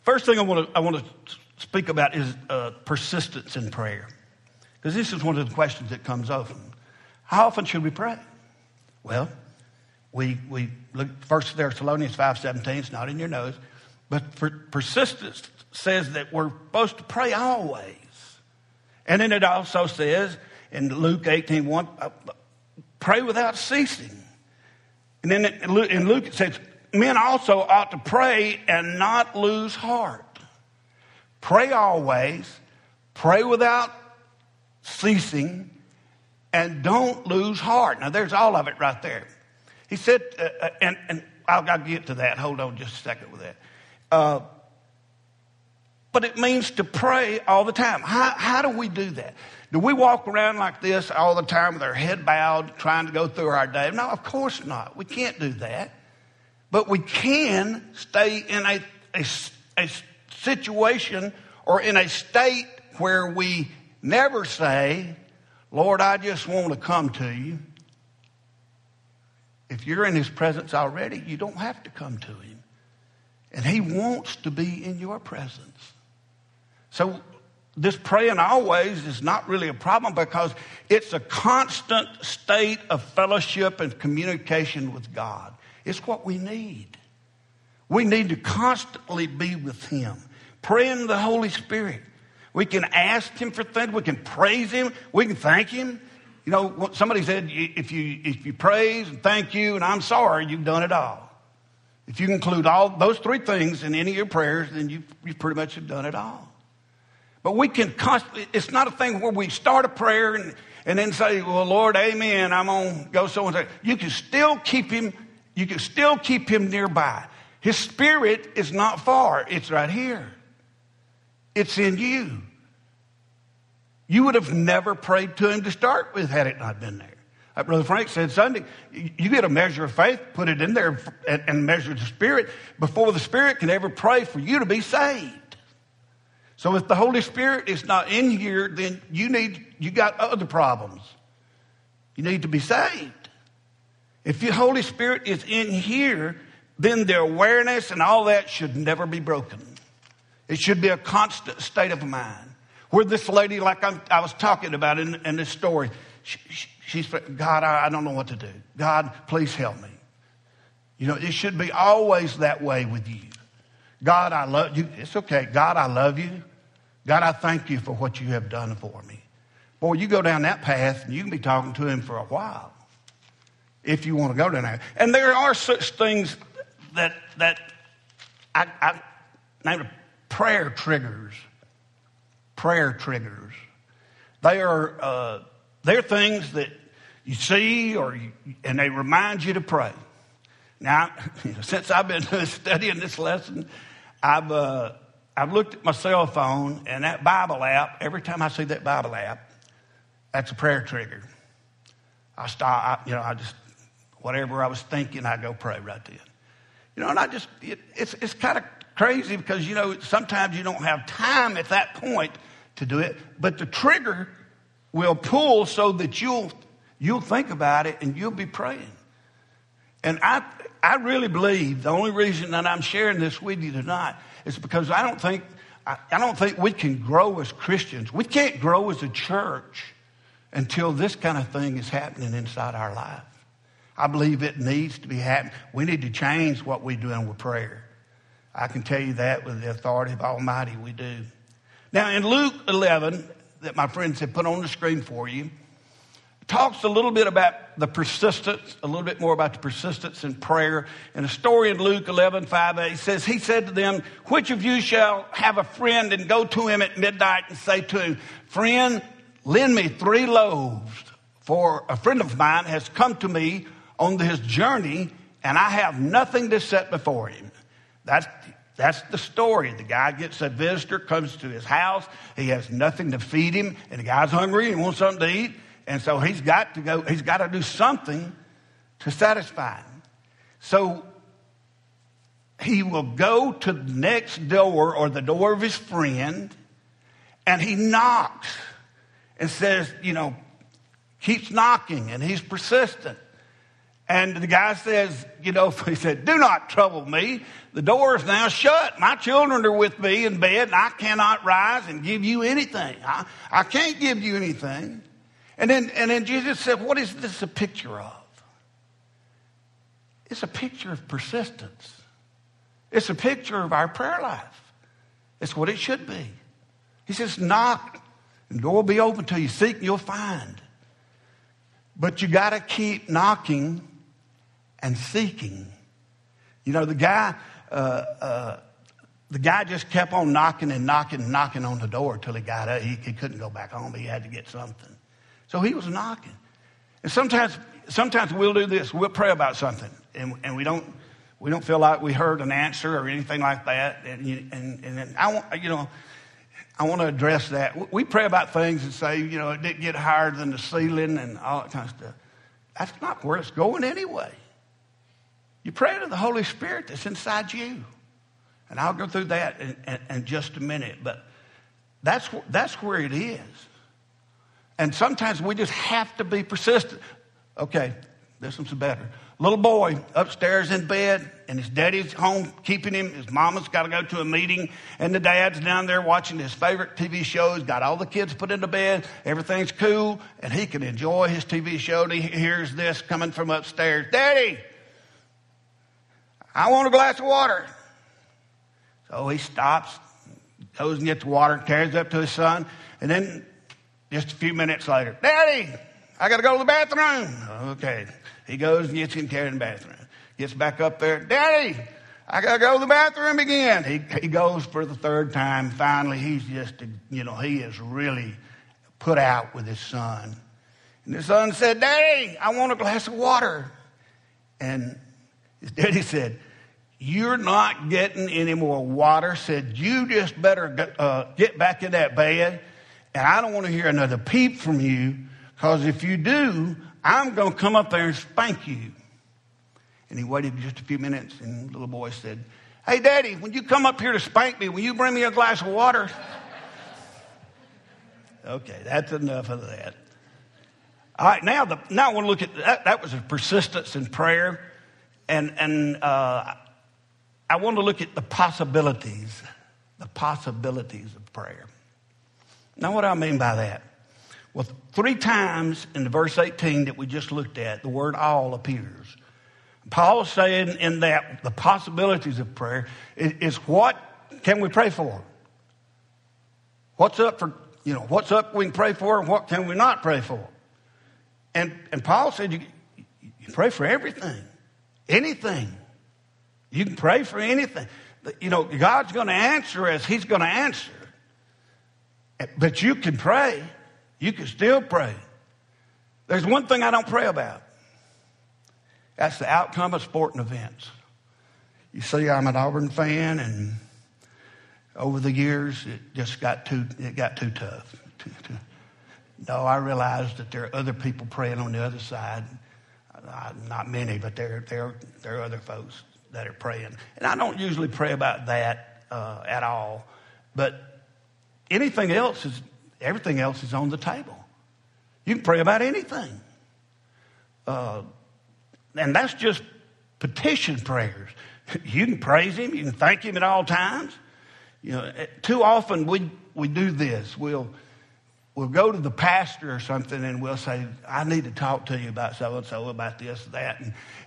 First thing I want to speak about is persistence in prayer. Because this is one of the questions that comes often. How often should we pray? Well, we look 1 Thessalonians 5:17, it's not in your notes, but persistence says that we're supposed to pray always. And then it also says in Luke 18:1, pray without ceasing. And then in Luke it says, men also ought to pray and not lose heart. Pray always, pray without ceasing, and don't lose heart. Now, there's all of it right there. He said, and I'll get to that. Hold on just a second with that. But it means to pray all the time. How do we do that? Do we walk around like this all the time with our head bowed, trying to go through our day? No, of course not. We can't do that. But we can stay in a situation or in a state where we never say, Lord, I just want to come to you. If you're in his presence already, you don't have to come to him. And he wants to be in your presence. So this praying always is not really a problem because it's a constant state of fellowship and communication with God. It's what we need. We need to constantly be with him. Pray in the Holy Spirit. We can ask him for things. We can praise him. We can thank him. You know, somebody said, if you praise and thank you and I'm sorry, you've done it all. If you include all those three things in any of your prayers, then you pretty much have done it all. But we can constantly, it's not a thing where we start a prayer and then say, well, Lord, amen, I'm going to go so and so. You can still keep him nearby. His spirit is not far. It's right here. It's in you. You would have never prayed to him to start with had it not been there. Like Brother Frank said Sunday, you get a measure of faith, put it in there and measure the Spirit before the Spirit can ever pray for you to be saved. So if the Holy Spirit is not in here, then you got other problems. You need to be saved. If the Holy Spirit is in here, then the awareness and all that should never be broken. It should be a constant state of mind. Where this lady, like I was talking about in this story, she's, God, I don't know what to do. God, please help me. You know, it should be always that way with you. God, I love you. It's okay. God, I love you. God, I thank you for what you have done for me. Boy, you go down that path and you can be talking to him for a while if you want to go down there. And there are such things that I named prayer triggers. Prayer triggers. They're things that you see and they remind you to pray. Now, since I've been studying this lesson, I've looked at my cell phone and that Bible app. Every time I see that Bible app, that's a prayer trigger. I stop. I just whatever I was thinking, I go pray right then. And it's kind of crazy because sometimes you don't have time at that point to do it, but the trigger will pull so that you'll think about it and you'll be praying. And I really believe the only reason that I'm sharing this with you tonight is because I don't think we can grow as Christians. We can't grow as a church until this kind of thing is happening inside our life. I believe it needs to be happening. We need to change what we're doing with prayer. I can tell you that with the authority of Almighty, we do. Now, in Luke 11, that my friends have put on the screen for you, talks a little bit about the persistence, a little bit more about the persistence in prayer. In a story in Luke 11:5, he said to them, which of you shall have a friend and go to him at midnight and say to him, friend, lend me 3 loaves, for a friend of mine has come to me on his journey, and I have nothing to set before him. That's the story. The guy gets a visitor, comes to his house. He has nothing to feed him, and the guy's hungry and wants something to eat. And so he's got to do something to satisfy him. So he will go to the next door or the door of his friend, and he knocks and says, keeps knocking, and he's persistent. And the guy says, he said, do not trouble me. The door is now shut. My children are with me in bed, and I cannot rise and give you anything. I can't give you anything. And then Jesus said, what is this a picture of? It's a picture of persistence. It's a picture of our prayer life. It's what it should be. He says, knock, and the door will be open to you. Seek, and you'll find. But you got to keep knocking and seeking. The guy just kept on knocking and knocking and knocking on the door until he got up. He couldn't go back home. He had to get something. So he was knocking. And sometimes we'll do this. We'll pray about something, and we don't feel like we heard an answer or anything like that. And I want to address that. We pray about things and say, it didn't get higher than the ceiling and all that kind of stuff. That's not where it's going anyway. You pray to the Holy Spirit that's inside you. And I'll go through that in just a minute. But that's where it is. And sometimes we just have to be persistent. Okay, this one's better. Little boy upstairs in bed, and his daddy's home keeping him. His mama's got to go to a meeting, and the dad's down there watching his favorite TV shows, got all the kids put into bed. Everything's cool, and he can enjoy his TV show. And he hears this coming from upstairs. Daddy, I want a glass of water. So he stops, goes and gets the water, carries it up to his son, and then just a few minutes later, Daddy, I got to go to the bathroom. Okay. He goes and gets him carried in the bathroom. Gets back up there. Daddy, I got to go to the bathroom again. He goes for the third time. Finally, he's just, he is really put out with his son. And his son said, Daddy, I want a glass of water. And his daddy said, you're not getting any more water. Said, you just better get back in that bed. And I don't want to hear another peep from you, because if you do, I'm going to come up there and spank you. And he waited just a few minutes, and the little boy said, Hey, Daddy, when you come up here to spank me, will you bring me a glass of water? Okay, that's enough of that. All right, now I want to look at that. That was a persistence in prayer. And I want to look at the possibilities of prayer. Now, what do I mean by that? Well, 3 times in the verse 18 that we just looked at, the word all appears. Paul is saying in that the possibilities of prayer is what can we pray for? What's up we can pray for, and what can we not pray for? And Paul said you pray for everything, anything. You can pray for anything. God's going to answer as he's going to answer. But you can pray. You can still pray. There's one thing I don't pray about. That's the outcome of sporting events. You see, I'm an Auburn fan, and over the years, it got too tough. No, I realize that there are other people praying on the other side. Not many, but there are other folks that are praying. And I don't usually pray about that at all. But everything else is on the table. You can pray about anything. And that's just petition prayers. You can praise him. You can thank him at all times. Too often we do this. We'll go to the pastor or something, and we'll say, I need to talk to you about so-and-so, about this, that.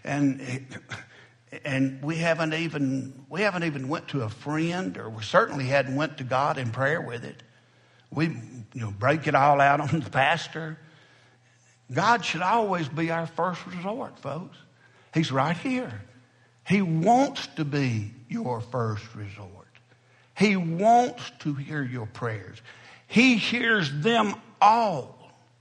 And we haven't even went to a friend, or we certainly hadn't went to God in prayer with it. We break it all out on the pastor. God should always be our first resort, folks. He's right here. He wants to be your first resort. He wants to hear your prayers. He hears them all.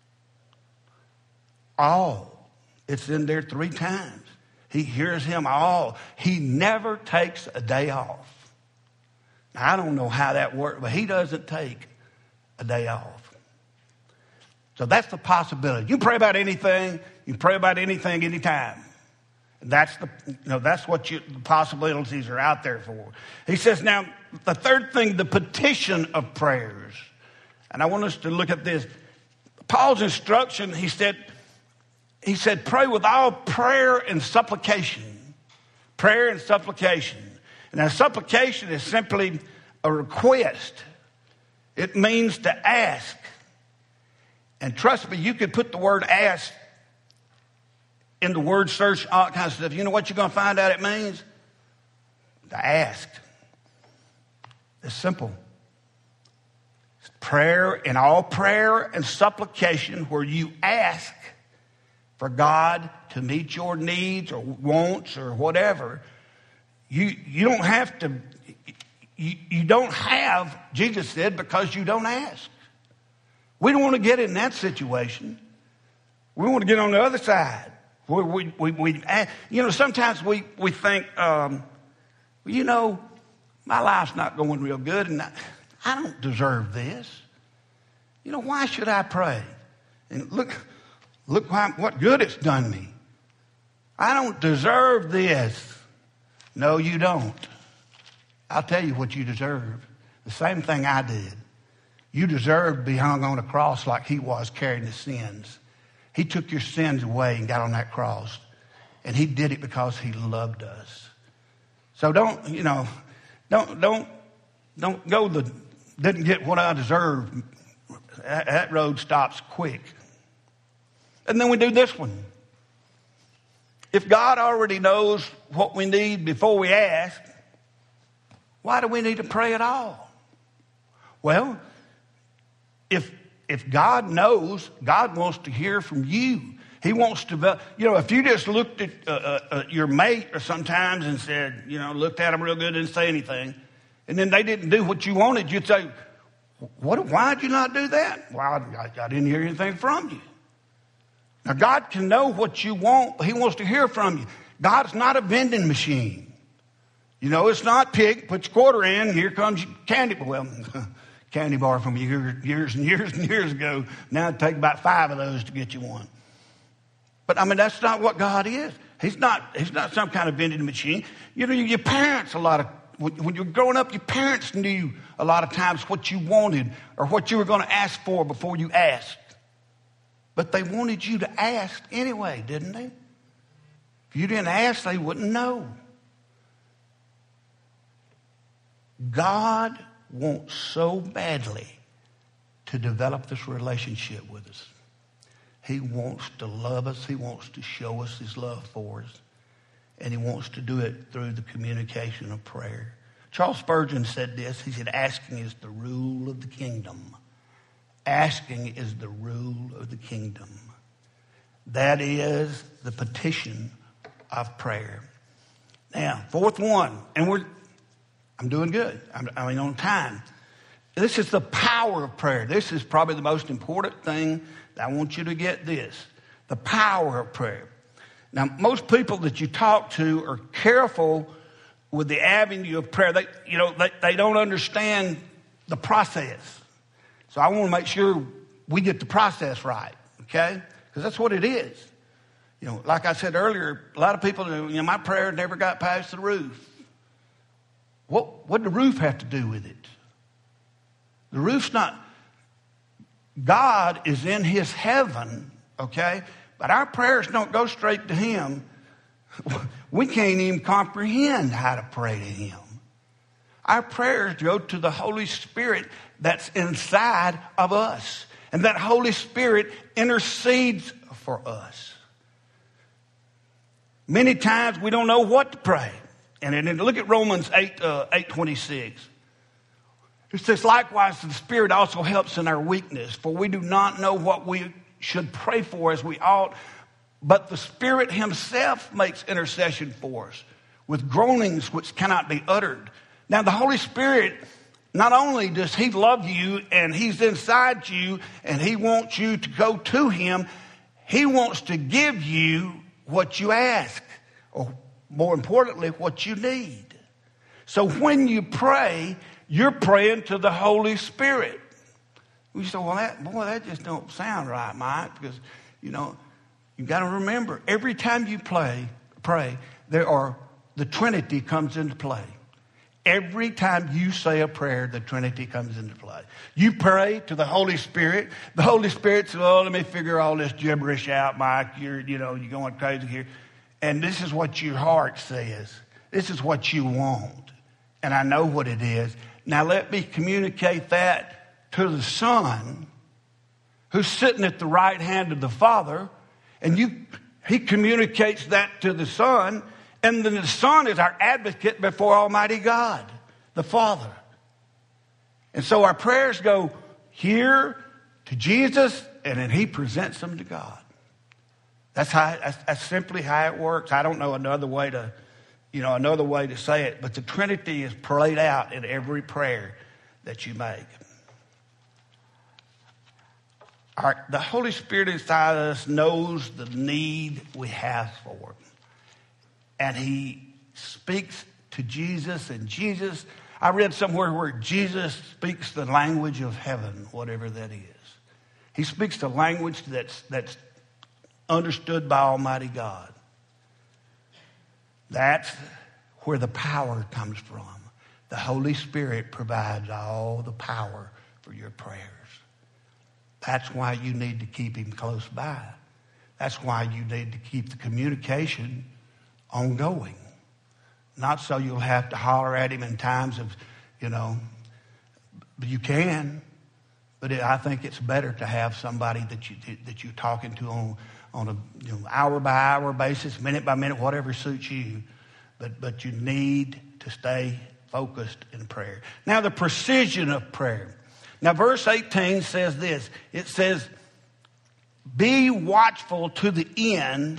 All. It's in there 3 times. He hears him all. He never takes a day off. Now, I don't know how that works, but he doesn't take a day off. So that's the possibility. You can pray about anything. You can pray about anything anytime. And that's what the possibilities are out there for. He says, now, the third thing, the petition of prayers. And I want us to look at this. Paul's instruction, he said, he said, pray with all prayer and supplication. Prayer and supplication. And now supplication is simply a request. It means to ask. And trust me, you could put the word ask in the word search, all kinds of stuff. You know what you're going to find out it means? To ask. It's simple. It's prayer, in all prayer and supplication, where you ask for God to meet your needs or wants or whatever. You don't have to, you don't have, Jesus said, because you don't ask. We don't want to get in that situation. We want to get on the other side. Sometimes we think, my life's not going real good and I don't deserve this. Why should I pray? And look what good it's done me. I don't deserve this. No, you don't. I'll tell you what you deserve. The same thing I did. You deserve to be hung on a cross like he was, carrying the sins. He took your sins away and got on that cross. And he did it because he loved us. So don't go didn't get what I deserve. That road stops quick. And then we do this one. If God already knows what we need before we ask, why do we need to pray at all? Well, if God knows, God wants to hear from you. He wants to, if you just looked at your mate or sometimes and said, looked at them real good, didn't say anything, and then they didn't do what you wanted, you'd say, why'd you not do that? Well, I didn't hear anything from you. Now, God can know what you want, but he wants to hear from you. God's not a vending machine. It's not pig, put your quarter in, here comes your candy. Well, candy bar from years and years and years ago. Now it'd take about 5 of those to get you one. But that's not what God is. He's not some kind of vending machine. Your parents, when you were growing up, your parents knew a lot of times what you wanted or what you were going to ask for before you asked. But they wanted you to ask anyway, didn't they? If you didn't ask, they wouldn't know. God wants so badly to develop this relationship with us. He wants to love us. He wants to show us his love for us. And he wants to do it through the communication of prayer. Charles Spurgeon said this. He said, asking is the rule of the kingdom. Asking is the rule of the kingdom. That is the petition of prayer. Now, fourth one, and I'm doing good. I'm on time. This is the power of prayer. This is probably the most important thing. I want you to get this. The power of prayer. Now, most people that you talk to are careful with the avenue of prayer. They don't understand the process. So I want to make sure we get the process right, okay? Because that's what it is. Like I said earlier, a lot of people, my prayer never got past the roof. What did the roof have to do with it? The roof's not, God is in his heaven, okay? But our prayers don't go straight to him. We can't even comprehend how to pray to him. Our prayers go to the Holy Spirit that's inside of us. And that Holy Spirit intercedes for us. Many times we don't know what to pray. And then look at Romans 8:26. It says, likewise, the Spirit also helps in our weakness, for we do not know what we should pray for as we ought, but the Spirit himself makes intercession for us with groanings which cannot be uttered. Now, the Holy Spirit, not only does he love you and he's inside you and he wants you to go to him, he wants to give you what you ask, or more importantly, what you need. So when you pray, you're praying to the Holy Spirit. You say, well, that just don't sound right, Mike, because, you got to remember, every time you pray, the Trinity comes into play. Every time you say a prayer, the Trinity comes into play. You pray to the Holy Spirit. The Holy Spirit says, let me figure all this gibberish out, Mike. You're going crazy here. And this is what your heart says. This is what you want. And I know what it is. Now let me communicate that to the Son, who's sitting at the right hand of the Father. And he communicates that to the Son. And then the Son is our advocate before Almighty God, the Father. And so our prayers go here to Jesus, and then he presents them to God. That's simply how it works. I don't know another way to say it, but the Trinity is played out in every prayer that you make. The Holy Spirit inside of us knows the need we have for him. And he speaks to Jesus, and I read somewhere where Jesus speaks the language of heaven, whatever that is. He speaks the language that's understood by Almighty God. That's where the power comes from. The Holy Spirit provides all the power for your prayers. That's why you need to keep him close by. That's why you need to keep the communication ongoing. Not so you'll have to holler at him in times of, but you can. But I think it's better to have somebody that you're talking to on a hour by hour basis, minute by minute, whatever suits you. But you need to stay focused in prayer. Now, the precision of prayer. Now, verse 18 says this. It says, be watchful to the end.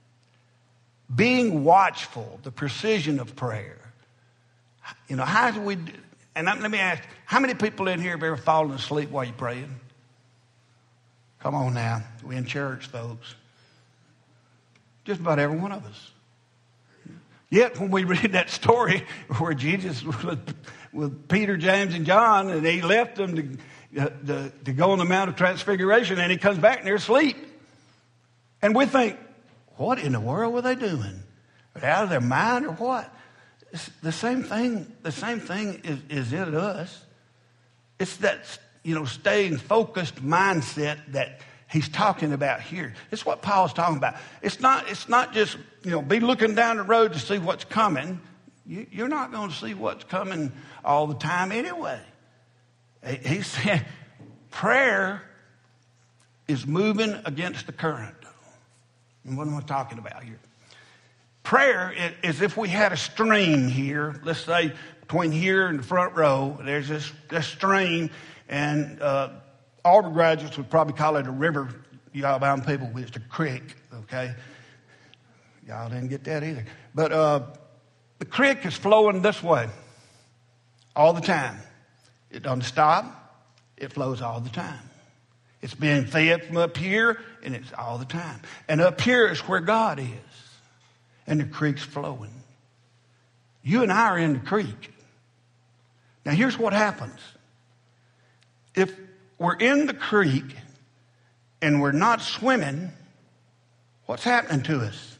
Being watchful, the precision of prayer. How do we do? And let me ask, how many people in here have ever fallen asleep while you're praying? Come on now. We're in church, folks. Just about every one of us. Yet when we read that story where Jesus was with Peter, James, and John, and he left them to go on the Mount of Transfiguration, and he comes back and they're asleep. And we think, what in the world were they doing? Are they out of their mind or what? It's the same thing is in us. It's that, staying focused mindset that he's talking about here. It's what Paul's talking about. It's not just, be looking down the road to see what's coming. You're not going to see what's coming all the time anyway. He said prayer is moving against the current. And what am I talking about here? Prayer is if we had a stream here, let's say between here and the front row, there's this stream, and Auburn graduates would probably call it a river. You Alabama people, it's a creek, okay? Y'all didn't get that either. But the creek is flowing this way all the time. It doesn't stop. It flows all the time. It's being fed from up here, and it's all the time. And up here is where God is. And the creek's flowing. You and I are in the creek. Now, here's what happens. If we're in the creek and we're not swimming, what's happening to us?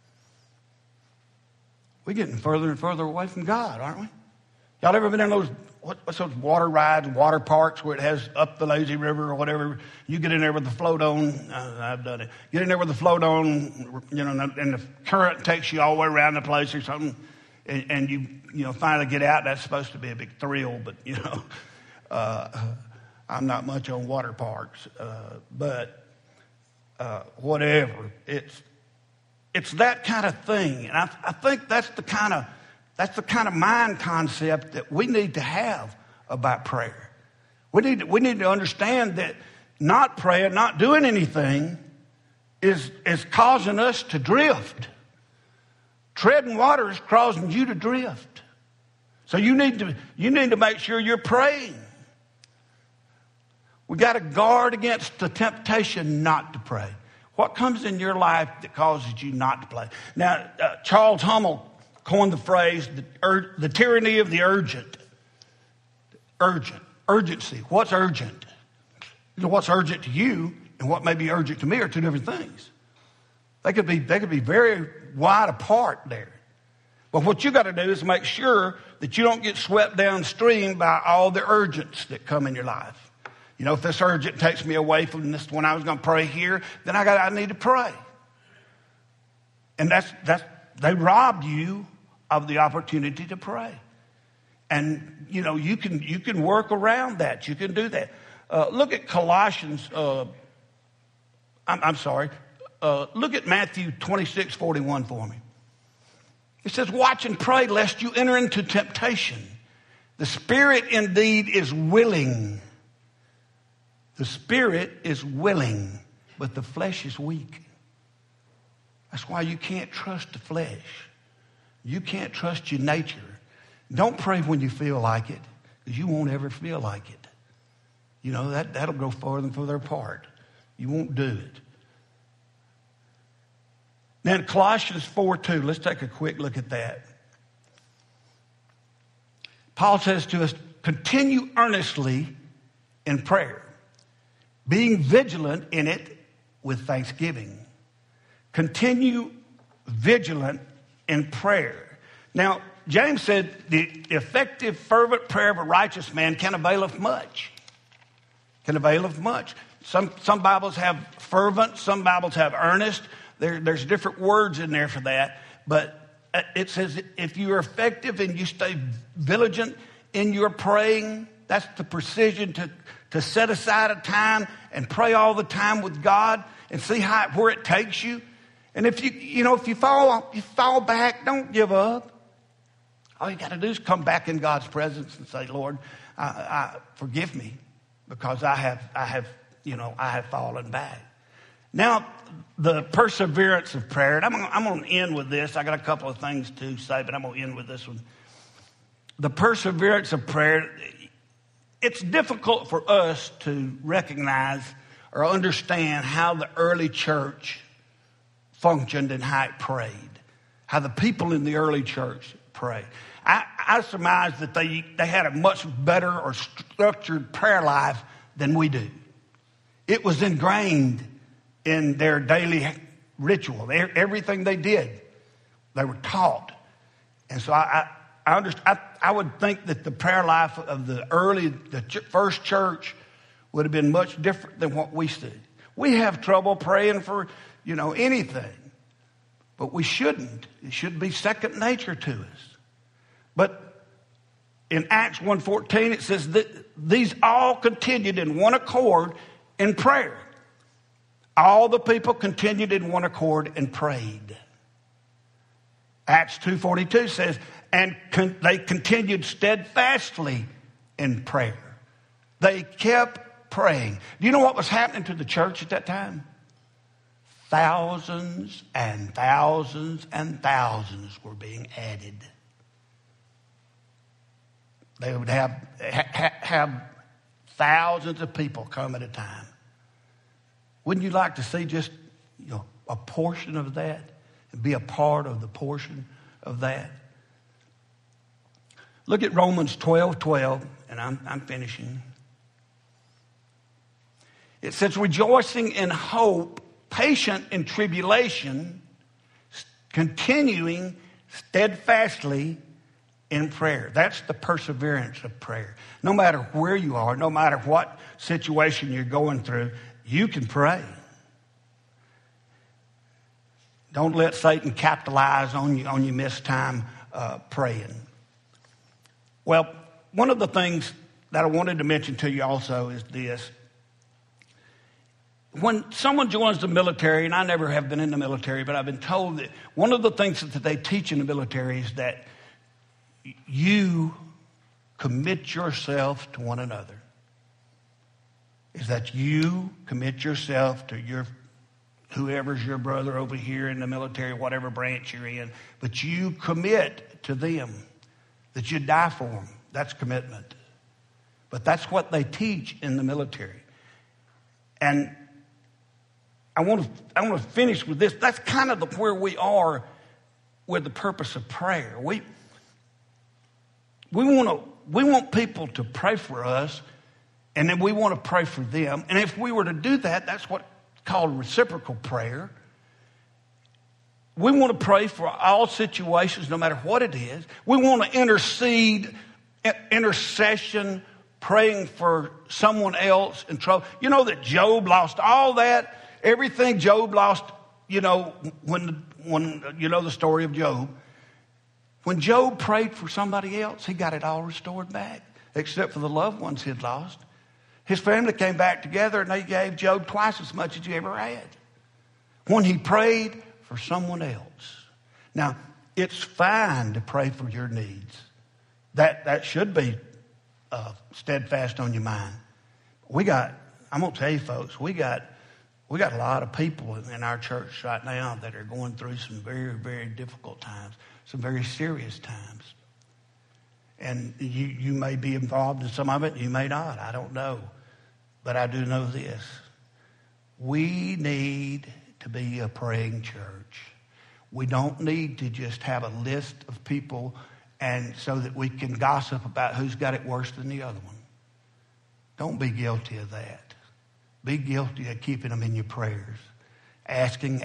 We're getting further and further away from God, aren't we? Y'all ever been in those, what's those water rides, water parks where it has up the lazy river or whatever? You get in there with the float on. I've done it. Get in there with the float on, and the current takes you all the way around the place or something. And you finally get out. That's supposed to be a big thrill, but, I'm not much on water parks. But whatever. It's that kind of thing. And I think that's the kind of mind concept that we need to have about prayer. We need to understand that not praying, not doing anything is causing us to drift. Treading water is causing you to drift. So you need to make sure you're praying. We got to guard against the temptation not to pray. What comes in your life that causes you not to pray? Now, Charles Hummel coined the phrase, the tyranny of the urgent. Urgency. What's urgent? What's urgent to you and what may be urgent to me are two different things. They could be very wide apart there. But what you got to do is make sure that you don't get swept downstream by all the urgents that come in your life. You know, if this urgent takes me away from this when I was going to pray here, then I need to pray. And they robbed you of the opportunity to pray. And, you know, you can work around that. You can do that. Look at Colossians, look at Matthew 26:41 for me. It says, watch and pray lest you enter into temptation. The spirit indeed is willing. The spirit is willing, but the flesh is weak. That's why you can't trust the flesh. You can't trust your nature. Don't pray when you feel like it, because you won't ever feel like it. You know, that'll go farther and further apart. You won't do it. Now, in Colossians 4:2, let's take a quick look at that. Paul says to us, continue earnestly in prayer, being vigilant in it with thanksgiving. Continue vigilant in prayer. Now, James said the effective, fervent prayer of a righteous man can availeth much. Can availeth much. Some Bibles have fervent, some Bibles have earnest. There's different words in there for that. But it says if you are effective and you stay vigilant in your praying, that's the precision to set aside a time and pray all the time with God and see where it takes you. And if you fall back, don't give up. All you got to do is come back in God's presence and say, Lord, forgive me because I have fallen back. Now, the perseverance of prayer, and I'm going to end with this. I got a couple of things to say, but I'm going to end with this one. The perseverance of prayer, it's difficult for us to recognize or understand how the early church functioned and how it prayed, how the people in the early church prayed. I surmise that they had a much better or structured prayer life than we do. It was ingrained in their daily ritual. Everything they did, they were taught. And so I would think that the prayer life of the first church would have been much different than what we see. We have trouble praying for, anything. But we shouldn't. It should be second nature to us. But in Acts 1:14, it says that these all continued in one accord in prayer. All the people continued in one accord and prayed. Acts 2:42 says, and they continued steadfastly in prayer. They kept praying. Do you know what was happening to the church at that time? Thousands and thousands and thousands were being added. They would have thousands of people come at a time. Wouldn't you like to see just a portion of that and be a part of the portion of that? Look at Romans 12:12, and I'm finishing. It says, rejoicing in hope, patient in tribulation, continuing steadfastly in prayer. That's the perseverance of prayer. No matter where you are, no matter what situation you're going through, you can pray. Don't let Satan capitalize on you miss time praying. Well, one of the things that I wanted to mention to you also is this. When someone joins the military, and I never have been in the military, but I've been told that one of the things that they teach in the military is that you commit yourself to one another. Is that you commit yourself to whoever's your brother over here in the military, whatever branch you're in, but you commit to them, that you die for them. That's commitment. But that's what they teach in the military. And I want to finish with this. That's kind of where we are with the purpose of prayer. We want people to pray for us, and then we want to pray for them. And if we were to do that, that's what's called reciprocal prayer. We want to pray for all situations, no matter what it is. We want to intercession, praying for someone else in trouble. You know that Job lost all that, everything Job lost, when you know the story of Job. When Job prayed for somebody else, he got it all restored back, except for the loved ones he'd lost. His family came back together and they gave Job twice as much as he ever had when he prayed for someone else. Now, it's fine to pray for your needs. That should be steadfast on your mind. I'm going to tell you folks, we got a lot of people in our church right now that are going through some very, very difficult times, some very serious times. And you may be involved in some of it, you may not, I don't know. But I do know this. We need to be a praying church. We don't need to just have a list of people and so that we can gossip about who's got it worse than the other one. Don't be guilty of that. Be guilty of keeping them in your prayers. Asking.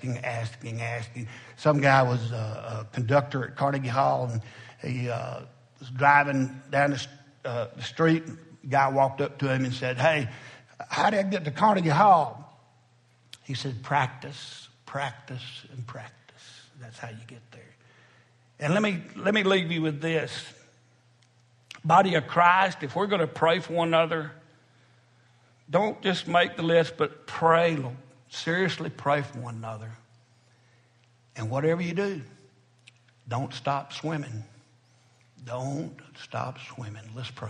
Some guy was a conductor at Carnegie Hall, and he was driving down the street. The guy walked up to him and said, "Hey, how did I get to Carnegie Hall?" He said, practice, and practice. That's how you get there. And let me leave you with this. Body of Christ, if we're going to pray for one another, don't just make the list, but pray. Seriously pray for one another. And whatever you do, don't stop swimming. Don't stop swimming. Let's pray.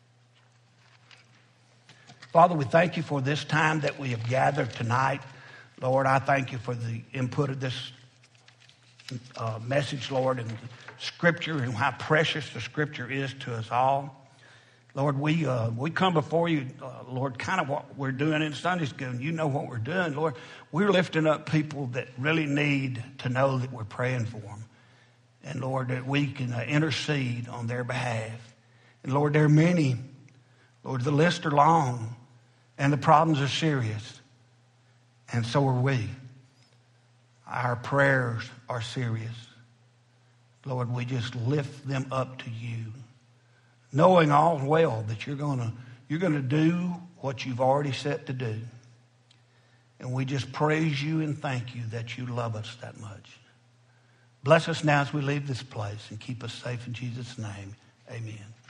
Father, we thank you for this time that we have gathered tonight. Lord, I thank you for the input of this message, Lord, and Scripture, and how precious the Scripture is to us all. Lord, we come before you, Lord, kind of what we're doing in Sunday school, and you know what we're doing, Lord. We're lifting up people that really need to know that we're praying for them. And, Lord, that we can intercede on their behalf. And, Lord, there are many. Lord, the lists are long, and the problems are serious. And so are we. Our prayers are serious. Lord, we just lift them up to you, knowing all well that you're going to do what you've already set to do. And we just praise you and thank you that you love us that much. Bless us now as we leave this place and keep us safe in Jesus' name. Amen.